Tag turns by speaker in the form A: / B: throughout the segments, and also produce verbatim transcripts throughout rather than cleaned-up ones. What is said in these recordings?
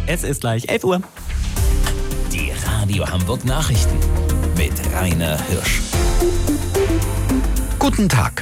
A: Es ist gleich elf Uhr.
B: Die Radio Hamburg Nachrichten mit Rainer Hirsch.
C: Guten Tag.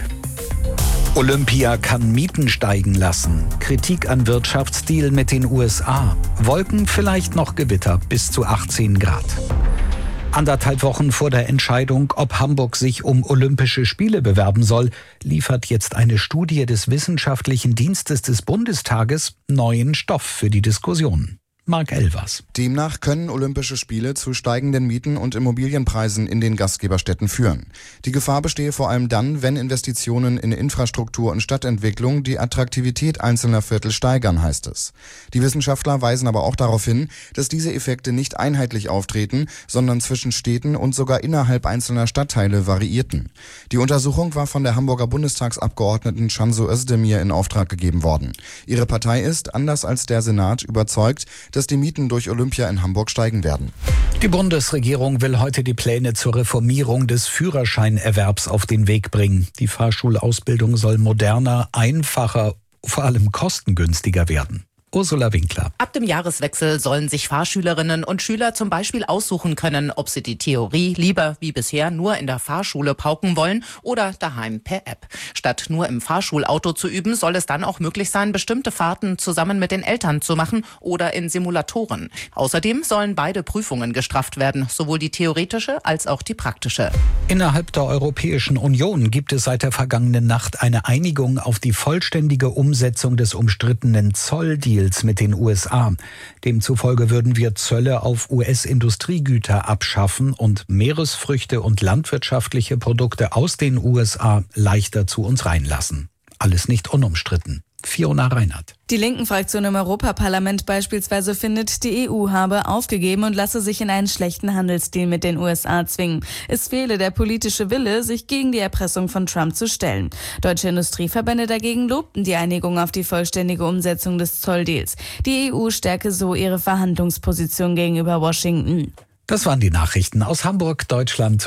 C: Olympia kann Mieten steigen lassen. Kritik an Wirtschaftsdeal mit den U S A. Wolken, vielleicht noch Gewitter bis zu achtzehn Grad. Anderthalb Wochen vor der Entscheidung, ob Hamburg sich um Olympische Spiele bewerben soll, liefert jetzt eine Studie des Wissenschaftlichen Dienstes des Bundestages neuen Stoff für die Diskussion. Marc Elvers.
D: Demnach können Olympische Spiele zu steigenden Mieten und Immobilienpreisen in den Gastgeberstädten führen. Die Gefahr bestehe vor allem dann, wenn Investitionen in Infrastruktur und Stadtentwicklung die Attraktivität einzelner Viertel steigern, heißt es. Die Wissenschaftler weisen aber auch darauf hin, dass diese Effekte nicht einheitlich auftreten, sondern zwischen Städten und sogar innerhalb einzelner Stadtteile variierten. Die Untersuchung war von der Hamburger Bundestagsabgeordneten Cansu Özdemir in Auftrag gegeben worden. Ihre Partei ist, anders als der Senat, überzeugt, dass die Mieten durch Olympia in Hamburg steigen werden.
C: Die Bundesregierung will heute die Pläne zur Reformierung des Führerscheinerwerbs auf den Weg bringen. Die Fahrschulausbildung soll moderner, einfacher, vor allem kostengünstiger werden. Ursula Winkler.
E: Ab dem Jahreswechsel sollen sich Fahrschülerinnen und Schüler zum Beispiel aussuchen können, ob sie die Theorie lieber wie bisher nur in der Fahrschule pauken wollen oder daheim per App. Statt nur im Fahrschulauto zu üben, soll es dann auch möglich sein, bestimmte Fahrten zusammen mit den Eltern zu machen oder in Simulatoren. Außerdem sollen beide Prüfungen gestrafft werden, sowohl die theoretische als auch die praktische.
C: Innerhalb der Europäischen Union gibt es seit der vergangenen Nacht eine Einigung auf die vollständige Umsetzung des umstrittenen Zolldeals mit den U S A. Demzufolge würden wir Zölle auf U S-Industriegüter abschaffen und Meeresfrüchte und landwirtschaftliche Produkte aus den U S A leichter zu uns reinlassen. Alles nicht unumstritten. Fiona Reinhardt.
F: Die Linken-Fraktion im Europaparlament beispielsweise findet, die E U habe aufgegeben und lasse sich in einen schlechten Handelsdeal mit den U S A zwingen. Es fehle der politische Wille, sich gegen die Erpressung von Trump zu stellen. Deutsche Industrieverbände dagegen lobten die Einigung auf die vollständige Umsetzung des Zolldeals. Die E U stärke so ihre Verhandlungsposition gegenüber Washington.
C: Das waren die Nachrichten aus Hamburg, Deutschland